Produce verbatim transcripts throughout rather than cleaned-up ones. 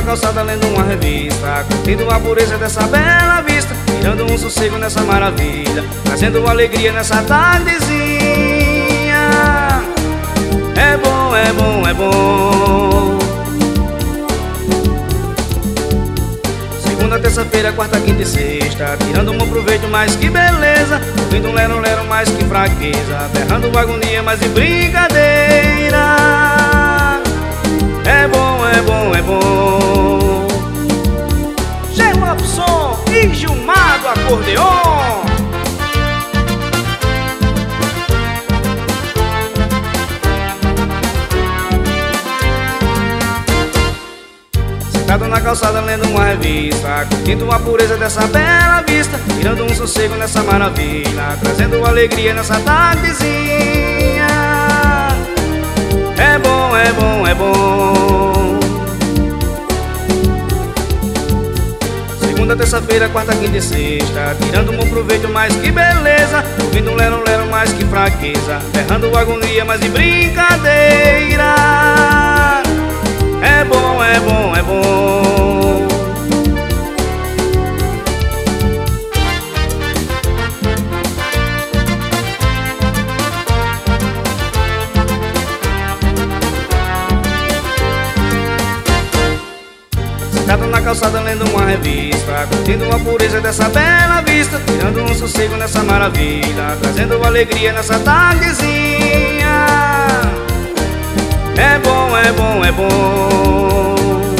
calçada lendo uma revista, curtindo a pureza dessa bela vista, tirando um sossego nessa maravilha, trazendo alegria nessa tardezinha. É bom, é bom, é bom. Segunda, terça-feira, quarta, quinta e sexta, tirando um bom proveito, mais que beleza, ouvindo um lero-lero, mais que fraqueza, berrando agonia, mais que brincadeira. É bom, é bom, é bom. Gelopson e Gilmar do acordeon. Sentado na calçada lendo uma revista, curtindo a pureza dessa bela vista, tirando um sossego nessa maravilha, trazendo alegria nessa tardezinha. É bom, é bom, é bom. Segunda, terça-feira, quarta, quinta e sexta, tirando um bom proveito, mais que beleza, ouvindo um lero-lero, mais que fraqueza, berrando agonia, mais de brincadeira. É bom, é bom, é bom. Sentado na calçada lendo uma revista, curtindo a pureza dessa bela vista, tirando um sossego nessa maravilha, trazendo alegria nessa tardezinha. É bom, é bom, é bom.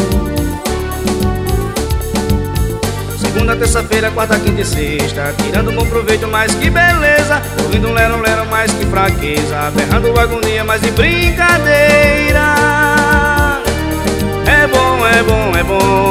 Segunda, terça-feira, quarta, quinta e sexta, tirando um bom proveito, mais que beleza, ouvindo um lero-lero, mais que fraqueza, berrando agonia, mais de brincadeira. É bom, é bom, é bom.